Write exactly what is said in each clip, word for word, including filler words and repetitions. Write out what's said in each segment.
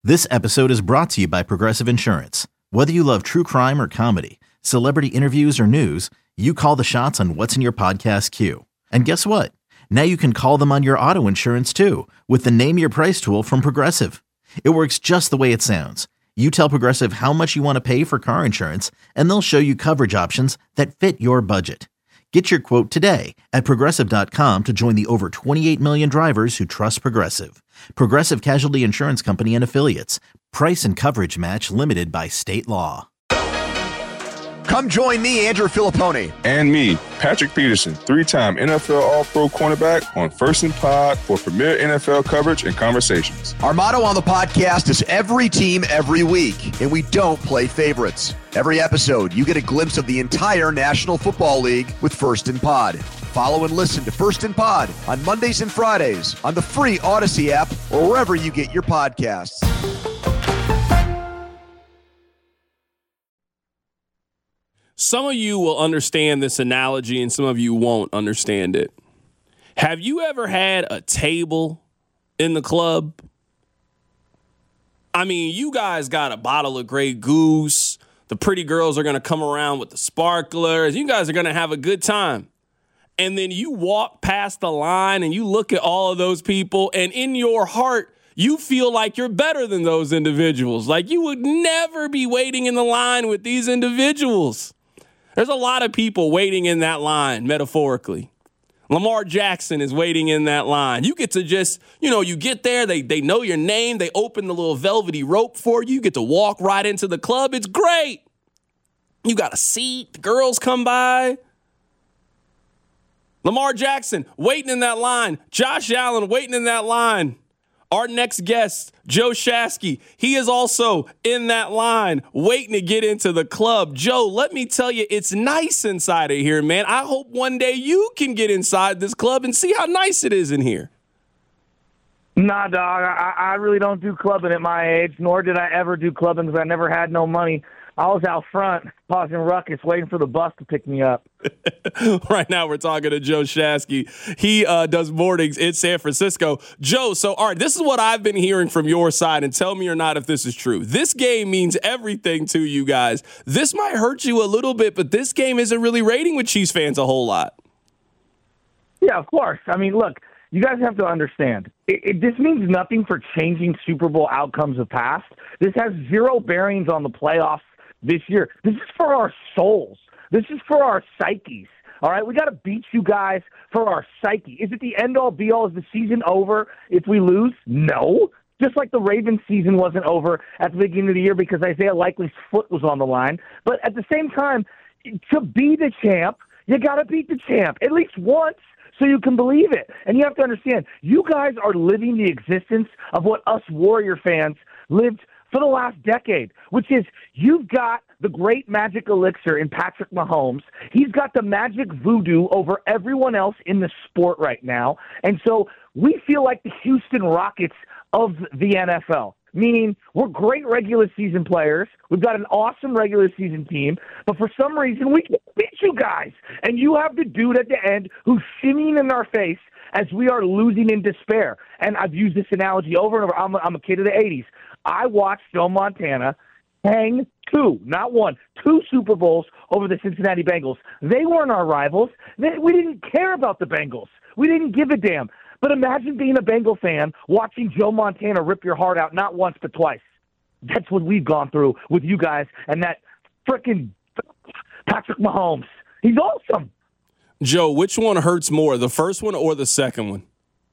This episode is brought to you by Progressive Insurance. Whether you love true crime or comedy, celebrity interviews or news, you call the shots on what's in your podcast queue. And guess what? Now you can call them on your auto insurance too with the Name Your Price tool from Progressive. It works just the way it sounds. You tell Progressive how much you want to pay for car insurance, and they'll show you coverage options that fit your budget. Get your quote today at Progressive dot com to join the over twenty-eight million drivers who trust Progressive. Progressive Casualty Insurance Company and Affiliates. Price and coverage match limited by state law. Come join me, Andrew Filippone. And me, Patrick Peterson, three-time N F L All-Pro cornerback on First and Pod for premier N F L coverage and conversations. Our motto on the podcast is every team, every week, and we don't play favorites. Every episode, you get a glimpse of the entire National Football League with First and Pod. Follow and listen to First and Pod on Mondays and Fridays on the free Odyssey app or wherever you get your podcasts. Some of you will understand this analogy and some of you won't understand it. Have you ever had a table in the club? I mean, you guys got a bottle of Grey Goose. The pretty girls are going to come around with the sparklers. You guys are going to have a good time. And then you walk past the line and you look at all of those people, and in your heart, you feel like you're better than those individuals. Like you would never be waiting in the line with these individuals. There's a lot of people waiting in that line, metaphorically. Lamar Jackson is waiting in that line. You get to just, you know, you get there, they they know your name, they open the little velvety rope for you, you get to walk right into the club. It's great. You got a seat, the girls come by. Lamar Jackson waiting in that line. Josh Allen waiting in that line. Our next guest, Joe Shasky, he is also in that line waiting to get into the club. Joe, let me tell you, it's nice inside of here, man. I hope one day you can get inside this club and see how nice it is in here. Nah, dog, I, I really don't do clubbing at my age, nor did I ever do clubbing because I never had no money. I was out front, causing ruckus, waiting for the bus to pick me up. Right now, we're talking to Joe Shasky. He uh, does mornings in San Francisco. Joe, so, all right, this is what I've been hearing from your side, and tell me or not if this is true. This game means everything to you guys. This might hurt you a little bit, but this game isn't really rating with Chiefs fans a whole lot. Yeah, of course. I mean, look, you guys have to understand. It, it, this means nothing for changing Super Bowl outcomes of past. This has zero bearings on the playoffs this year. This is for our souls. This is for our psyches. All right, we got to beat you guys for our psyche. Is it the end-all, be-all? Is the season over if we lose? No. Just like the Ravens season wasn't over at the beginning of the year because Isaiah Likely's foot was on the line. But at the same time, to be the champ, you got to beat the champ at least once so you can believe it. And you have to understand, you guys are living the existence of what us Warrior fans lived for the last decade, which is you've got the great magic elixir in Patrick Mahomes. He's got the magic voodoo over everyone else in the sport right now. And so we feel like the Houston Rockets of the N F L, meaning we're great regular season players. We've got an awesome regular season team, but for some reason we can't beat you guys. And you have the dude at the end who's shimmying in our face as we are losing in despair. And I've used this analogy over and over. I'm a, I'm a kid of the eighties. I watched Joe Montana hang two, not one, two Super Bowls over the Cincinnati Bengals. They weren't our rivals. They, we didn't care about the Bengals. We didn't give a damn. But imagine being a Bengal fan watching Joe Montana rip your heart out not once but twice. That's what we've gone through with you guys and that frickin' Patrick Mahomes. He's awesome. Joe, which one hurts more, the first one or the second one?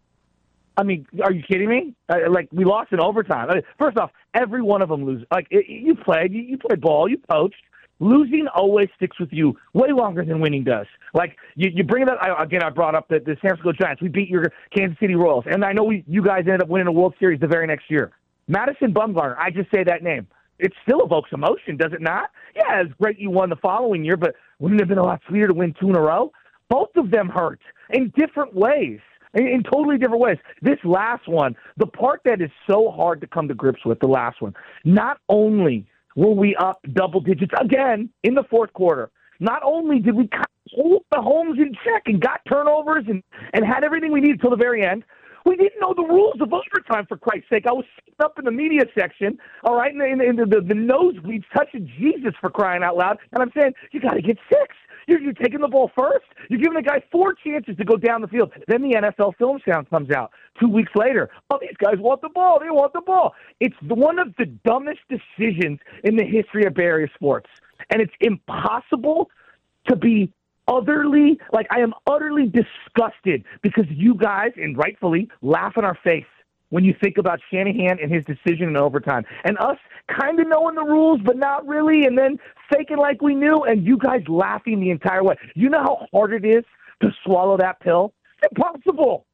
I mean, are you kidding me? Uh, like, we lost in overtime. I mean, first off, every one of them loses. Like, it, you played, you, you played ball, you coached. Losing always sticks with you way longer than winning does. Like, you, you bring it up, I, again, I brought up the, the San Francisco Giants. We beat your Kansas City Royals. And I know we, you guys ended up winning a World Series the very next year. Madison Bumgarner, I just say that name. It still evokes emotion, does it not? Yeah, it's great you won the following year, but wouldn't it have been a lot sweeter to win two in a row? Both of them hurt in different ways. In totally different ways. This last one, the part that is so hard to come to grips with, the last one, not only were we up double digits again in the fourth quarter, not only did we hold the Mahomes in check and got turnovers and, and had everything we needed till the very end, We didn't know the rules of overtime, for Christ's sake. I was sitting up in the media section, all right, in the, in the, in the, the nosebleeds, touching Jesus, for crying out loud, and I'm saying, you got to get six. You're, you're taking the ball first. You're giving the guy four chances to go down the field. Then the N F L film sound comes out two weeks later. Oh, these guys want the ball. They want the ball. It's one of the dumbest decisions in the history of Bay Area sports. And it's impossible to be utterly, like I am utterly disgusted because you guys, and rightfully, laugh in our face when you think about Shanahan and his decision in overtime. And us kind of knowing the rules, but not really, and then faking like we knew, and you guys laughing the entire way. You know how hard it is to swallow that pill? It's impossible.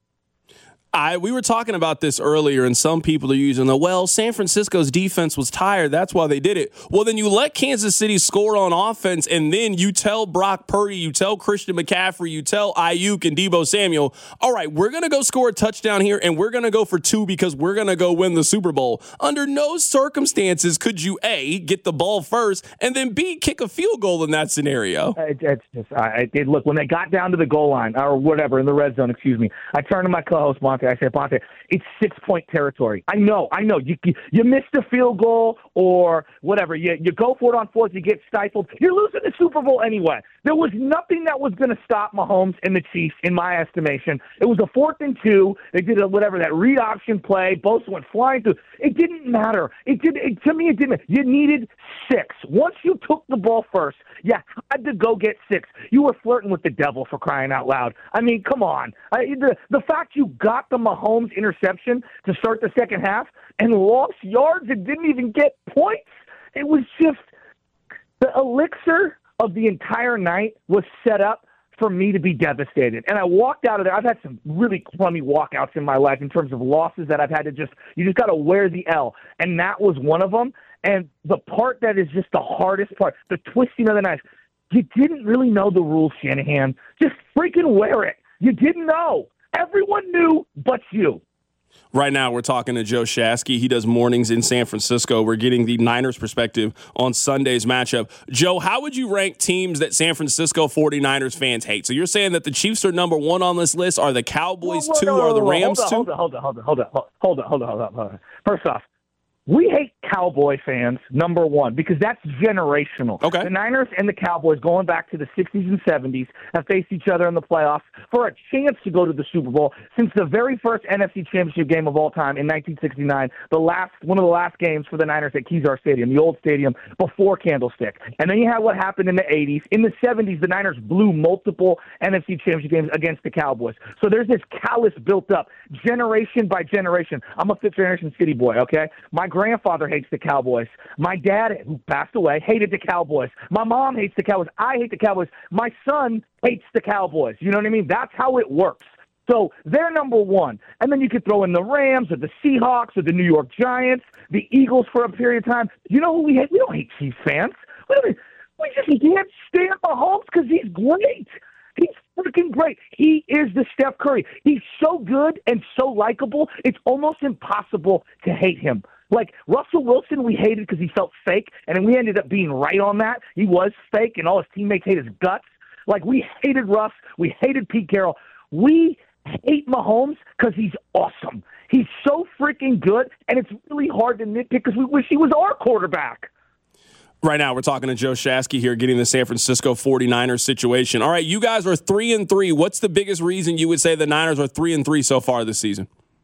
I we were talking about this earlier, and some people are using the, well, San Francisco's defense was tired. That's why they did it. Well, then you let Kansas City score on offense, and then you tell Brock Purdy, you tell Christian McCaffrey, you tell Ayuk and Deebo Samuel, all right, we're going to go score a touchdown here, and we're going to go for two because we're going to go win the Super Bowl. Under no circumstances could you, A, get the ball first, and then, B, kick a field goal in that scenario. It, it's just, I, it, look, when they got down to the goal line, or whatever, in the red zone, excuse me, I turned to my co-host, Monte. I said, Monte, it's six-point territory. I know, I know. You you missed a field goal or whatever. You you go for it on fourth, you get stifled. You're losing the Super Bowl anyway. There was nothing that was going to stop Mahomes and the Chiefs, in my estimation. It was a fourth and two. They did a, whatever, that read option play. Both went flying through. It didn't matter. It did. It, to me, it didn't. You needed six. Once you took the ball first, you had to go get six. You were flirting with the devil, for crying out loud. I mean, come on. I, the, the fact you got the Mahomes interception to start the second half and lost yards and didn't even get points, it was just the elixir of the entire night was set up for me to be devastated. And I walked out of there. I've had some really crummy walkouts in my life in terms of losses that I've had to just, you just got to wear the L. And that was one of them. And the part that is just the hardest part, the twisting of the knife, you didn't really know the rules, Shanahan. Just freaking wear it. You didn't know. Everyone knew but you. Right now, we're talking to Joe Shasky. He does mornings in San Francisco. We're getting the Niners perspective on Sunday's matchup. Joe, how would you rank teams that San Francisco forty-niners fans hate? So you're saying that the Chiefs are number one on this list. Are the Cowboys Whoa, whoa, two? no, no, Are the no, no, Rams hold two? on, Hold on, hold on, hold on, hold on, hold on, hold on, hold on, hold on. First off, we hate Cowboy fans, number one, because that's generational. Okay. The Niners and the Cowboys, going back to the sixties and seventies, have faced each other in the playoffs for a chance to go to the Super Bowl since the very first N F C Championship game of all time in nineteen sixty-nine, the last one of the last games for the Niners at Kezar Stadium, the old stadium before Candlestick. And then you had what happened in the eighties. In the seventies, the Niners blew multiple N F C Championship games against the Cowboys. So there's this callus built up generation by generation. I'm a fifth generation city boy, okay? My grandfather hates the Cowboys. My dad, who passed away, hated the Cowboys. My mom hates the Cowboys. I hate the Cowboys. My son hates the Cowboys. You know what I mean? That's how it works. So they're number one. And then you could throw in the Rams or the Seahawks or the New York Giants, the Eagles for a period of time. You know who we hate? We don't hate Chiefs fans. We, don't, we just can't stand Mahomes because he's great. He's freaking great. He is the Steph Curry. He's so good and so likable, it's almost impossible to hate him. Like Russell Wilson, we hated because he felt fake, and then we ended up being right on that. He was fake, and all his teammates hate his guts. Like, we hated Russ. We hated Pete Carroll. We hate Mahomes because he's awesome. He's so freaking good, and it's really hard to nitpick because we wish he was our quarterback. Right now, we're talking to Joe Shasky here, getting the San Francisco forty-niners situation. All right, you guys are three and three. What's the biggest reason you would say the Niners are three and three so far this season?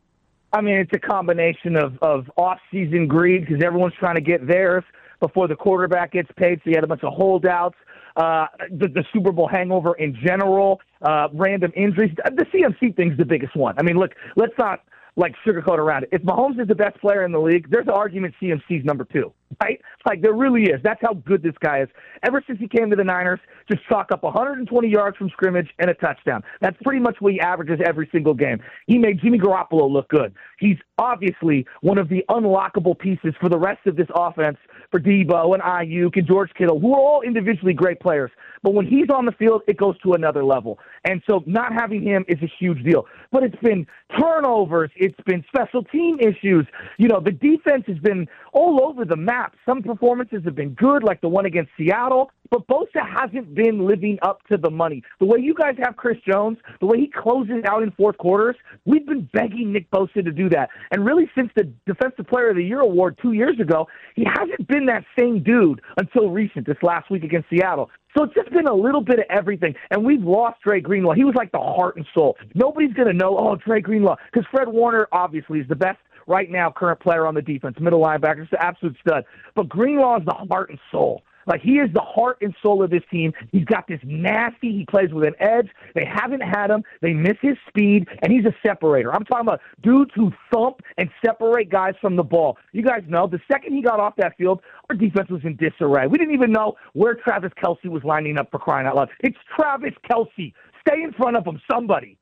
I mean, it's a combination of, of off-season greed because everyone's trying to get theirs before the quarterback gets paid, so you had a bunch of holdouts, uh, the, the Super Bowl hangover in general, uh, random injuries. The C M C thing's the biggest one. I mean, look, let's not, like, sugarcoat around it. If Mahomes is the best player in the league, there's an argument C M C's number two, right? Like, there really is. That's how good this guy is. Ever since he came to the Niners, just chalk up one hundred twenty yards from scrimmage and a touchdown. That's pretty much what he averages every single game. He made Jimmy Garoppolo look good. He's obviously one of the unlockable pieces for the rest of this offense for Deebo and Ayuk and George Kittle, who are all individually great players. But when he's on the field, it goes to another level. And so not having him is a huge deal. But it's been turnovers. It's been special team issues. You know, the defense has been all over the map. snaps. Some performances have been good, like the one against Seattle, but Bosa hasn't been living up to the money. The way you guys have Chris Jones, the way he closes out in fourth quarters, we've been begging Nick Bosa to do that. And really, since the Defensive Player of the Year award two years ago, he hasn't been that same dude until recent, this last week against Seattle. So it's just been a little bit of everything. And we've lost Dre Greenlaw. He was like the heart and soul. Nobody's going to know, oh, Dre Greenlaw, because Fred Warner obviously is the best right now current player on the defense, middle linebacker, just an absolute stud. But Greenlaw is the heart and soul. Like, he is the heart and soul of this team. He's got this nasty, he plays with an edge. They haven't had him. They miss his speed, and he's a separator. I'm talking about dudes who thump and separate guys from the ball. You guys know, the second he got off that field, our defense was in disarray. We didn't even know where Travis Kelce was lining up, for crying out loud. It's Travis Kelce. Stay in front of him, somebody.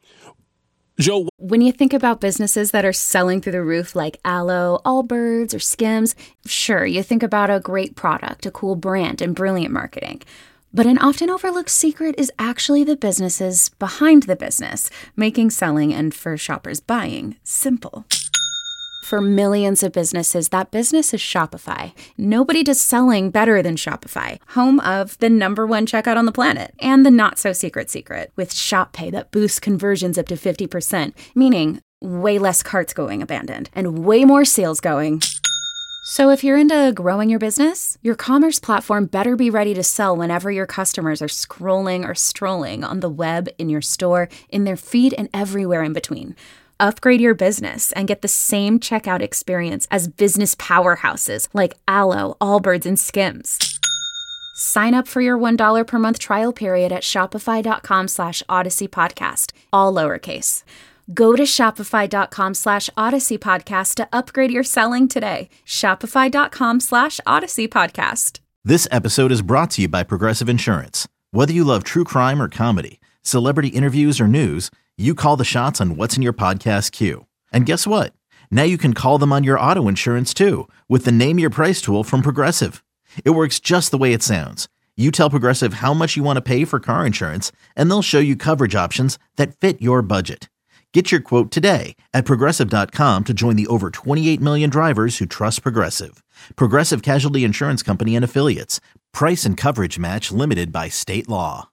Joe, when you think about businesses that are selling through the roof like Aloe, Allbirds, or Skims, sure, you think about a great product, a cool brand, and brilliant marketing. But an often overlooked secret is actually the businesses behind the business, making selling and, for shoppers, buying simple. For millions of businesses, that business is Shopify. Nobody does selling better than Shopify, home of the number one checkout on the planet, and the not-so-secret secret, with Shop Pay that boosts conversions up to fifty percent, meaning way less carts going abandoned, and way more sales going. So if you're into growing your business, your commerce platform better be ready to sell whenever your customers are scrolling or strolling on the web, in your store, in their feed, and everywhere in between. Upgrade your business and get the same checkout experience as business powerhouses like Aloe, Allbirds, and Skims. Sign up for your one dollar per month trial period at shopify.com slash Odyssey Podcast, all lowercase. Go to shopify.com slash Odyssey Podcast to upgrade your selling today. Shopify.com slash Odyssey Podcast. This episode is brought to you by Progressive Insurance. Whether you love true crime or comedy, celebrity interviews or news, you call the shots on what's in your podcast queue. And guess what? Now you can call them on your auto insurance too with the Name Your Price tool from Progressive. It works just the way it sounds. You tell Progressive how much you want to pay for car insurance, and they'll show you coverage options that fit your budget. Get your quote today at Progressive dot com to join the over twenty-eight million drivers who trust Progressive. Progressive Casualty Insurance Company and Affiliates. Price and coverage match limited by state law.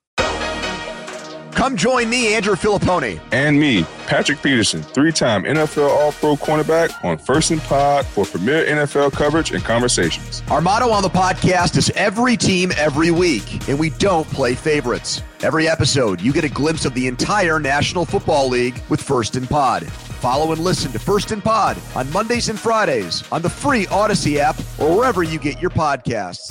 Come join me, Andrew Filippone. And me, Patrick Peterson, three-time N F L All-Pro cornerback on First and Pod for premier N F L coverage and conversations. Our motto on the podcast is every team, every week, and we don't play favorites. Every episode, you get a glimpse of the entire National Football League with First and Pod. Follow and listen to First and Pod on Mondays and Fridays on the free Odyssey app or wherever you get your podcasts.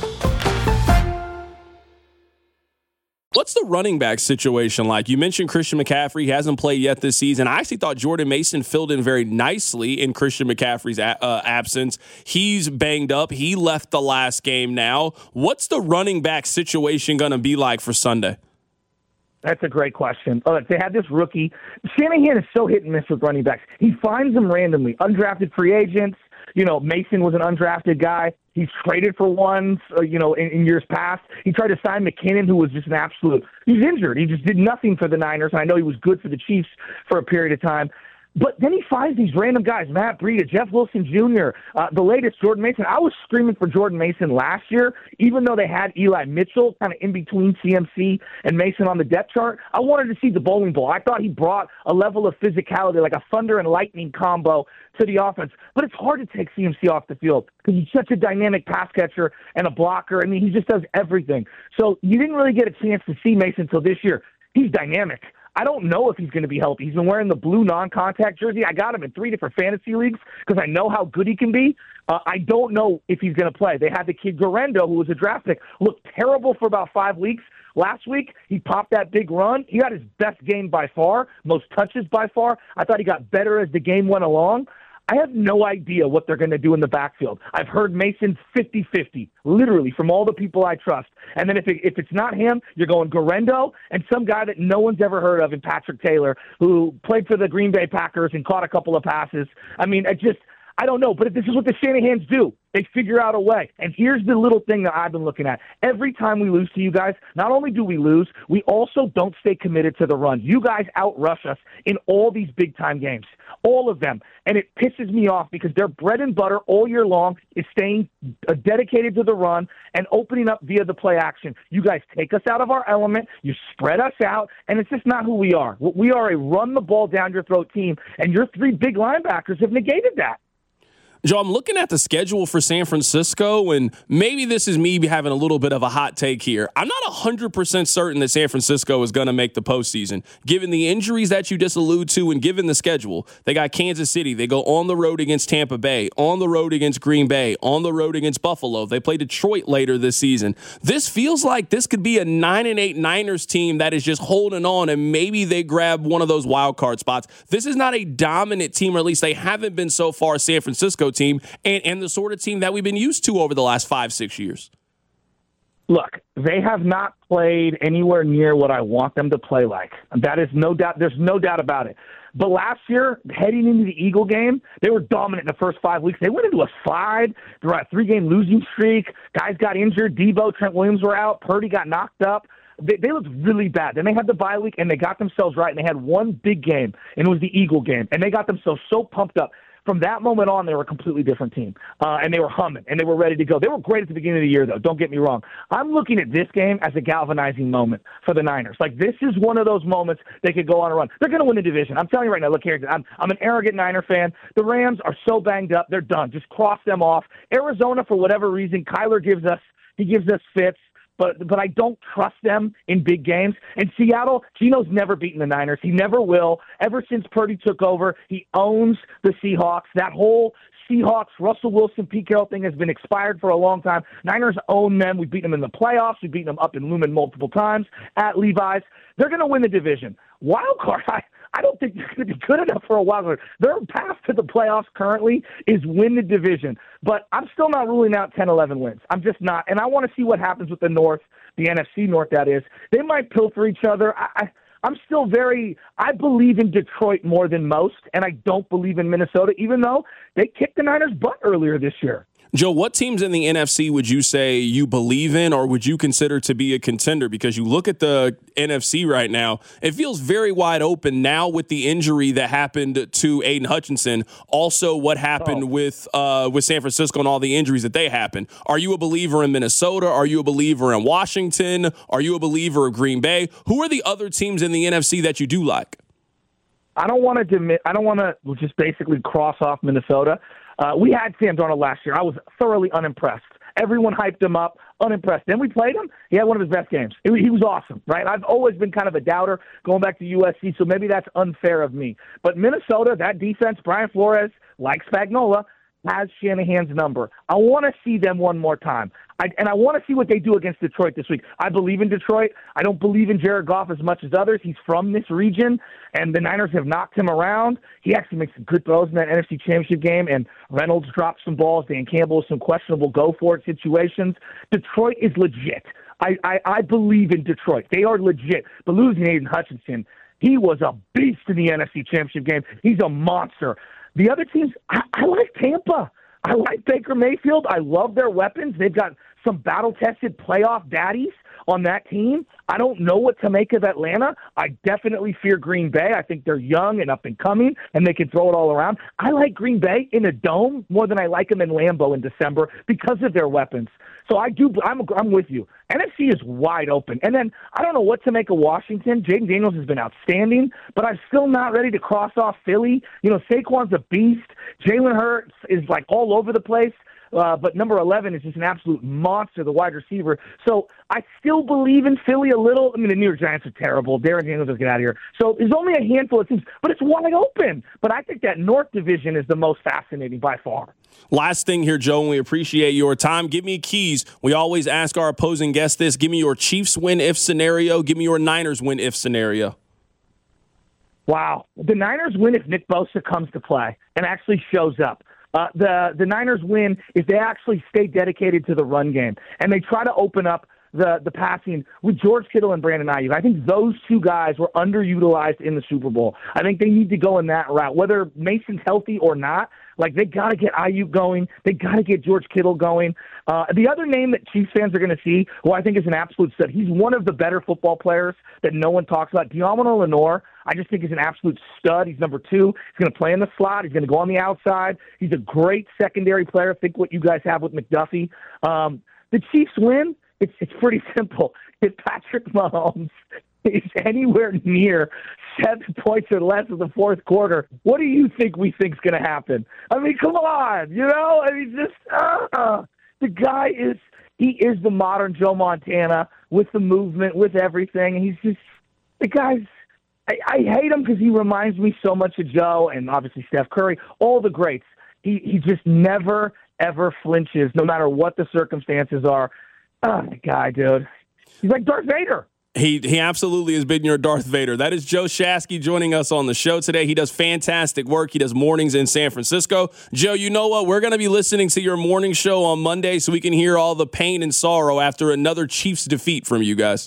What's the running back situation like? You mentioned Christian McCaffrey. He hasn't played yet this season. I actually thought Jordan Mason filled in very nicely in Christian McCaffrey's a- uh, absence. He's banged up. He left the last game now. What's the running back situation going to be like for Sunday? That's a great question. Oh, they had this rookie. Shanahan is so hit and miss with running backs. He finds them randomly. Undrafted free agents. You know, Mason was an undrafted guy. He's traded for ones, uh, you know, in, in years past. He tried to sign McKinnon, who was just an absolute – he was injured. He just did nothing for the Niners. And I know he was good for the Chiefs for a period of time. But then he finds these random guys, Matt Breida, Jeff Wilson Junior, uh, the latest, Jordan Mason. I was screaming for Jordan Mason last year, even though they had Eli Mitchell kind of in between C M C and Mason on the depth chart. I wanted to see the bowling ball. I thought he brought a level of physicality, like a thunder and lightning combo to the offense. But it's hard to take C M C off the field because he's such a dynamic pass catcher and a blocker. I mean, he just does everything. So you didn't really get a chance to see Mason until this year. He's dynamic. I don't know if he's going to be healthy. He's been wearing the blue non-contact jersey. I got him in three different fantasy leagues because I know how good he can be. Uh, I don't know if he's going to play. They had the kid Guerrero, who was a draft pick, looked terrible for about five weeks. Last week, he popped that big run. He got his best game by far, most touches by far. I thought he got better as the game went along. I have no idea what they're going to do in the backfield. I've heard Mason's fifty-fifty, literally, from all the people I trust. And then if it, if it's not him, you're going Guerrero and some guy that no one's ever heard of in Patrick Taylor, who played for the Green Bay Packers and caught a couple of passes. I mean, I just – I don't know. But this is what the Shanahans do. They figure out a way. And here's the little thing that I've been looking at. Every time we lose to you guys, not only do we lose, we also don't stay committed to the run. You guys outrush us in all these big-time games, all of them. And it pisses me off because their bread and butter all year long is staying uh, dedicated to the run and opening up via the play action. You guys take us out of our element, you spread us out, and it's just not who we are. We are a run-the-ball-down-your-throat team, and your three big linebackers have negated that. Joe, I'm looking at the schedule for San Francisco, and maybe this is me having a little bit of a hot take here. I'm not one hundred percent certain that San Francisco is going to make the postseason. Given the injuries that you just allude to and given the schedule, they got Kansas City. They go on the road against Tampa Bay, on the road against Green Bay, on the road against Buffalo. They play Detroit later this season. This feels like this could be a nine and eight Niners team that is just holding on, and maybe they grab one of those wild card spots. This is not a dominant team, or at least they haven't been so far, San Francisco team and, and the sort of team that we've been used to over the last five, six years. Look, they have not played anywhere near what I want them to play like. That is no doubt. There's no doubt about it. But last year, heading into the Eagle game, they were dominant in the first five weeks. They went into a slide. They were on a three-game losing streak. Guys got injured. Debo, Trent Williams were out. Purdy got knocked up. They, they looked really bad. Then they had the bye week, and they got themselves right, and they had one big game, and it was the Eagle game. And they got themselves so pumped up. From that moment on, they were a completely different team, uh, and they were humming, and they were ready to go. They were great at the beginning of the year, though. Don't get me wrong. I'm looking at this game as a galvanizing moment for the Niners. Like, this is one of those moments they could go on a run. They're going to win the division. I'm telling you right now, look here, I'm, I'm an arrogant Niner fan. The Rams are so banged up. They're done. Just cross them off. Arizona, for whatever reason, Kyler gives us, he gives us fits. But but I don't trust them in big games. And Seattle, Geno's never beaten the Niners. He never will. Ever since Purdy took over, he owns the Seahawks. That whole Seahawks, Russell Wilson, Pete Carroll thing has been expired for a long time. Niners own them. We've beaten them in the playoffs. We've beaten them up in Lumen multiple times at Levi's. They're going to win the division. Wild card, I, I don't think they're going to be good enough for a wild card. Their path to the playoffs currently is win the division. But I'm still not ruling out ten, eleven wins. I'm just not. And I want to see what happens with the North, the N F C North, that is. They might pilfer each other. I, I, I'm still very – I believe in Detroit more than most, and I don't believe in Minnesota, even though they kicked the Niners' butt earlier this year. Joe, what teams in the N F C would you say you believe in or would you consider to be a contender? Because you look at the N F C right now, it feels very wide open now with the injury that happened to Aiden Hutchinson. Also, what happened oh. with uh, with San Francisco and all the injuries that they happened. Are you a believer in Minnesota? Are you a believer in Washington? Are you a believer of Green Bay? Who are the other teams in the N F C that you do like? I don't want to demit, I don't want to just basically cross off Minnesota. Uh, we had Sam Darnold last year. I was thoroughly unimpressed. Everyone hyped him up, unimpressed. Then we played him. He had one of his best games. He, he was awesome, right? I've always been kind of a doubter going back to U S C, so maybe that's unfair of me. But Minnesota, that defense, Brian Flores, like Spagnuolo, has Shanahan's number. I want to see them one more time. I, and I want to see what they do against Detroit this week. I believe in Detroit. I don't believe in Jared Goff as much as others. He's from this region, and the Niners have knocked him around. He actually makes some good throws in that N F C Championship game, and Reynolds dropped some balls. Dan Campbell with some questionable go-for-it situations. Detroit is legit. I, I, I believe in Detroit. They are legit. But losing Aiden Hutchinson, he was a beast in the N F C Championship game. He's a monster. The other teams, I, I like Tampa. I like Baker Mayfield. I love their weapons. They've got some battle-tested playoff daddies on that team. I don't know what to make of Atlanta. I definitely fear Green Bay. I think they're young and up and coming, and they can throw it all around. I like Green Bay in a dome more than I like them in Lambeau in December because of their weapons. So I do. I'm, I'm with you. N F C is wide open. And then I don't know what to make of Washington. Jaden Daniels has been outstanding, but I'm still not ready to cross off Philly. You know, Saquon's a beast. Jalen Hurts is like all over the place. Uh, but number eleven is just an absolute monster, the wide receiver. So I still believe in Philly a little. I mean, the New York Giants are terrible. Darren Daniels doesn't get out of here. So there's only a handful of teams, but it's wide open. But I think that North Division is the most fascinating by far. Last thing here, Joe, and we appreciate your time. Give me keys. We always ask our opposing guests this. Give me your Chiefs win-if scenario. Give me your Niners win-if scenario. Wow. The Niners win if Nick Bosa comes to play and actually shows up. Uh, the the Niners win if they actually stay dedicated to the run game and they try to open up the the passing with George Kittle and Brandon Ayuk. I think those two guys were underutilized in the Super Bowl. I think they need to go in that route. Whether Mason's healthy or not, Like, they got to get Ayuk going. They got to get George Kittle going. Uh, the other name that Chiefs fans are going to see, who I think is an absolute stud, he's one of the better football players that no one talks about, Deommodore Lenoir. I just think he's an absolute stud. He's number two. He's going to play in the slot. He's going to go on the outside. He's a great secondary player. Think what you guys have with McDuffie. Um, the Chiefs win. It's it's pretty simple. If Patrick Mahomes is anywhere near seven points or less in the fourth quarter, what do you think we think's going to happen? I mean, come on, you know? I mean, just uh, the guy is he is the modern Joe Montana with the movement, with everything. He's just the guy's. I, I hate him because he reminds me so much of Joe and obviously Steph Curry, all the greats. He he just never ever flinches, no matter what the circumstances are. Oh, the guy, dude. He's like Darth Vader. He he absolutely has been your Darth Vader. That is Joe Shasky joining us on the show today. He does fantastic work. He does mornings in San Francisco. Joe, you know what? We're going to be listening to your morning show on Monday so we can hear all the pain and sorrow after another Chiefs defeat from you guys.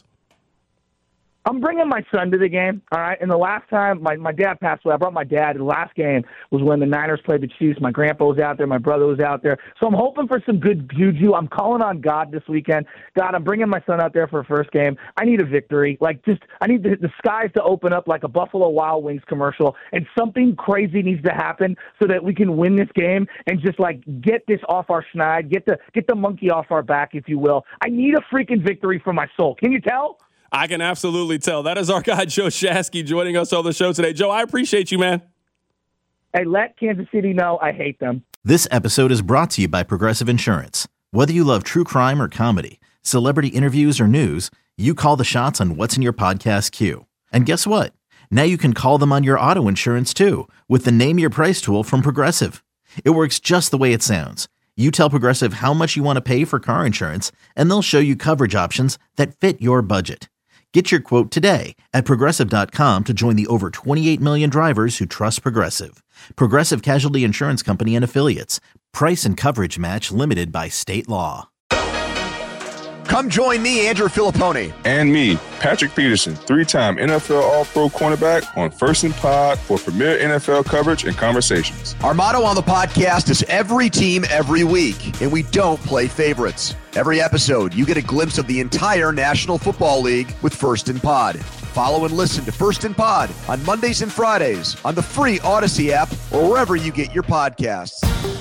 I'm bringing my son to the game, all right? And the last time my, my dad passed away, I brought my dad. The last game was when the Niners played the Chiefs. My grandpa was out there. My brother was out there. So I'm hoping for some good juju. I'm calling on God this weekend. God, I'm bringing my son out there for a first game. I need a victory. Like, just I need the, the skies to open up like a Buffalo Wild Wings commercial, and something crazy needs to happen so that we can win this game and just, like, get this off our schneid, get the, get the monkey off our back, if you will. I need a freaking victory for my soul. Can you tell? I can absolutely tell. That is our guy, Joe Shasky, joining us on the show today. Joe, I appreciate you, man. Hey, let Kansas City know I hate them. This episode is brought to you by Progressive Insurance. Whether you love true crime or comedy, celebrity interviews or news, you call the shots on what's in your podcast queue. And guess what? Now you can call them on your auto insurance too with the Name Your Price tool from Progressive. It works just the way it sounds. You tell Progressive how much you want to pay for car insurance, and they'll show you coverage options that fit your budget. Get your quote today at Progressive dot com to join the over twenty-eight million drivers who trust Progressive. Progressive Casualty Insurance Company and Affiliates. Price and coverage match limited by state law. Come join me, Andrew Filippone. And me, Patrick Peterson, three-time N F L All-Pro cornerback on First and Pod for premier N F L coverage and conversations. Our motto on the podcast is every team, every week, and we don't play favorites. Every episode, you get a glimpse of the entire National Football League with First and Pod. Follow and listen to First and Pod on Mondays and Fridays on the free Odyssey app or wherever you get your podcasts.